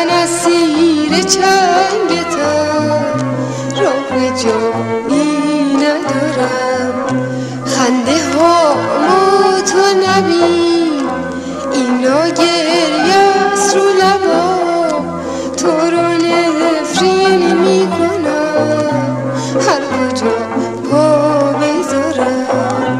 من اسیر چنگتم، راه جایی ندارم. خنده هامو تو نبین، اینا گریه است رو لبام. تو رو نفرین میکنم، هر کجا پا بذارم.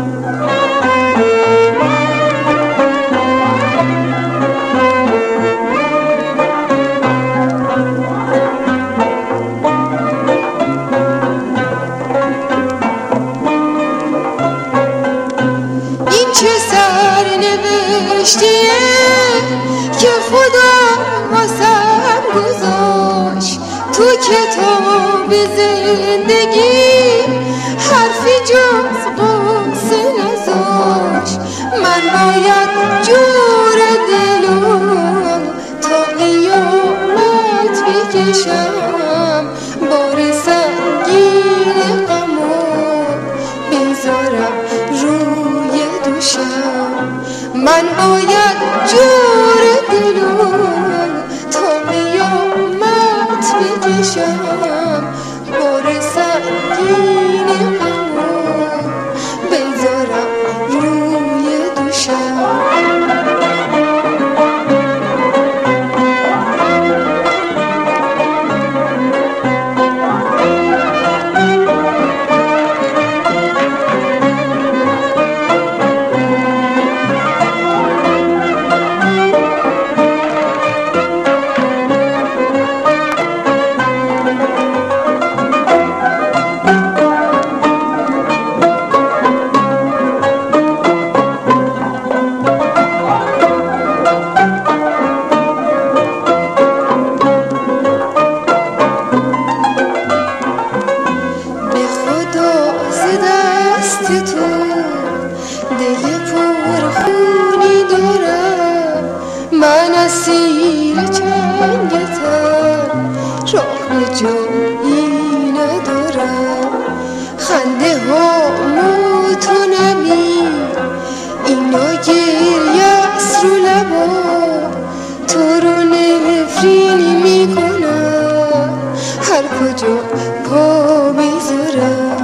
این چه سرنوشتیه که خدا واسم گذاشت، تو کتاب زندگی حرفی جز قصه نذاشت. من باید جور دلم تا قیامت بکشم، بار سنگین غمو بذارم روی دوشم. من باید جور دلم تا قیامت بکشم، بار سنگین غمو بذارم روی دوشم. دل پرخونی دارم، من اسیر چنگتم، راه جایی ندارم. خنده هامو تو نبین، اینا گریه است رو لبام. تو رو نفرین میکنم، هر کجا پا بذارم.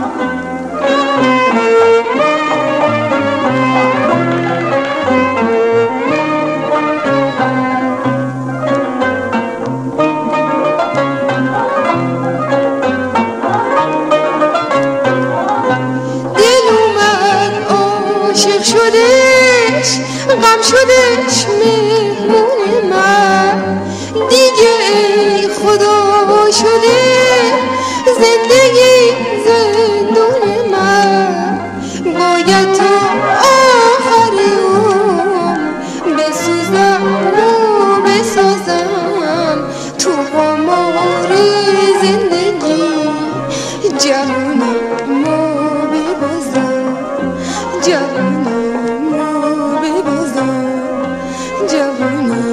غم شدش مهمون من دیگه، ای خدا شده زندگی زندون من. باید تا آخر عمر بسوزم و بسازم تو آمار زندگی، جوونیمو ببازم، جوونیمو ببازم، جوونی.